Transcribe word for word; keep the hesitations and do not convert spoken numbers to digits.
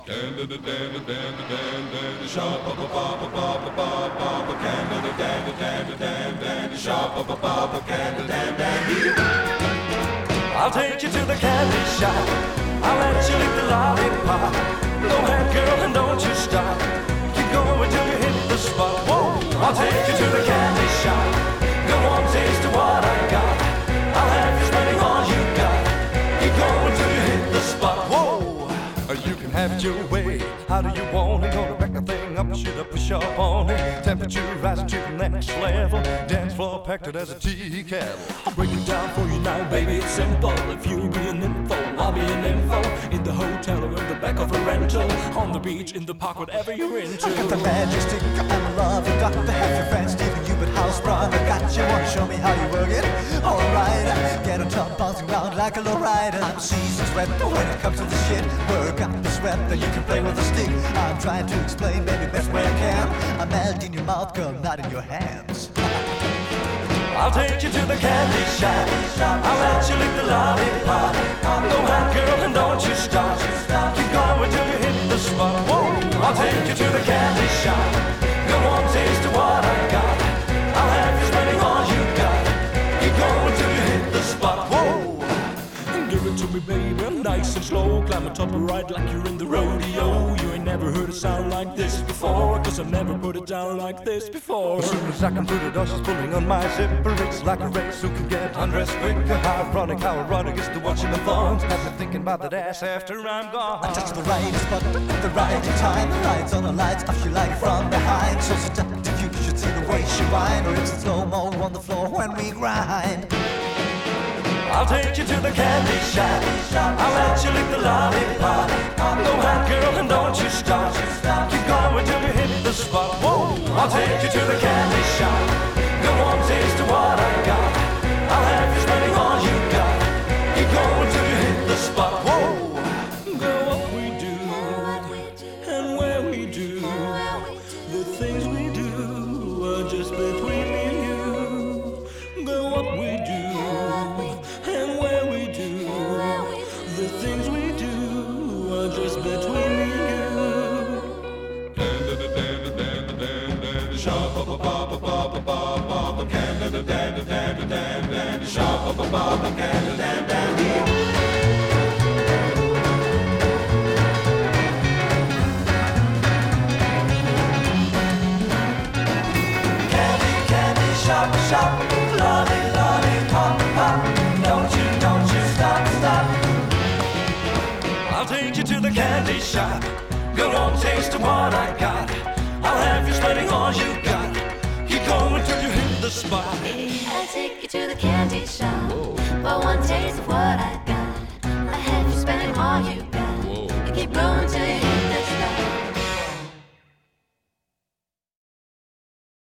Canada, Canada, Canada, Canada, shop, ba ba ba ba ba ba ba ba, Canada, Canada, Canada, Canada, shop, ba ba ba ba, Canada, Canada. I'll take you to the candy shop. I'll let you lick the lollipop. Go ahead, girl, and don't you stop. Keep going till you hit the spot. Whoa! I'll take you to the candy shop. Go on, taste of what I got. I'll have you spending all you got. Keep going till you hit the spot. Whoa! You can have it your way. How do you want it? Gonna back the thing up, shoot up, push up on it. Temperature rising to the next level. Dance floor packed it as a tea kettle. I'll break it down for you now, baby. It's simple. If you be an info, I'll be an info. In the hotel or in the back of a rental, on the beach, in the park, whatever you're into. I got the magic stick, I'm a loving doctor. Have your friends giving you but house brother. Got you, wanna show me how you work it? Alright, get on top, bouncing around like a low rider. I'm seasoned sweat when it comes to the shit. Work out the sweat, then you can play with a stick. I'm trying to explain, baby, best way I can. I'm melt in your mouth, girl, not in your hands. I'll take you to the candy shop. I'll let you lick the lollipop. Go ahead, girl, and don't you stop. Keep going till you hit the spot. Whoa! I'll take you to the candy shop. Go on, taste of what I got. I'll have you spending all you got. Keep going till you hit the spot. Whoa! Give it to me, baby, nice and slow. Climb on top of right like you're in the rodeo. You ain't never heard a sound like this before, cause I've never put it down like this before. As soon as I can put it on, she's pulling on my zipper. It's like a race, who can get undressed quicker. How ironic, how ironic is the watching the thongs. Got me thinking about that ass after I'm gone. I touch the right spot at the right time. The lights on the lights, off you like it from behind. So seductive, you should see the way she whine. Or it's slow-mo on the floor when we grind. I'll take you to the candy shop. I'll let you lick the lollipop. Go ahead, girl, and don't you stop. Keep going till you hit the spot. Whoa! I'll take you to the candy shop. Go on, taste of what I got. I'll have you spending all you got. Keep going till you hit the spot. Whoa! Girl, what we do and where we do, the things we do are just between me and you. Girl, what we do and where we do, the things we do are just between me and you. Canada, Canada, Canada, Canada, shop, ba ba ba ba ba ba ba ba, Canada, Canada, Canada, Canada, shop, ba ba ba ba, Canada, Canada. Candy, candy, shop, shop, lolly, lolly, pop, pop. Don't you, don't you stop, stop. I'll take you to the candy shop. Go on, taste of what I got. I'll have you spending all you got. Keep going till you hit the spot. I'll take you to the candy shop. For one taste of what I got. I have you spending all you got. You keep going till you hit